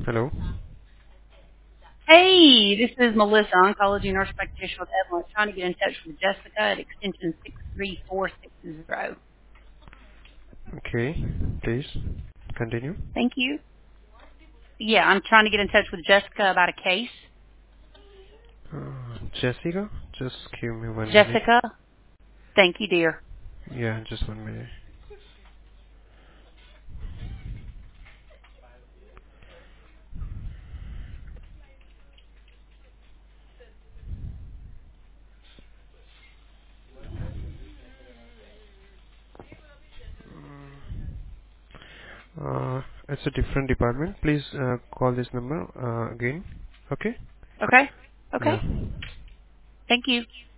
Hello. Hey, this is Melissa, oncology nurse practitioner with Evelyn, trying to get in touch with Jessica at extension 63460. Okay, please continue. Thank you. Yeah, I'm trying to get in touch with Jessica about a case. Jessica, just give me 1 minute. Jessica? Thank you, dear. Yeah, just 1 minute. It's a different department. Please call this number again. Okay? Okay? Okay. Yeah. Thank you.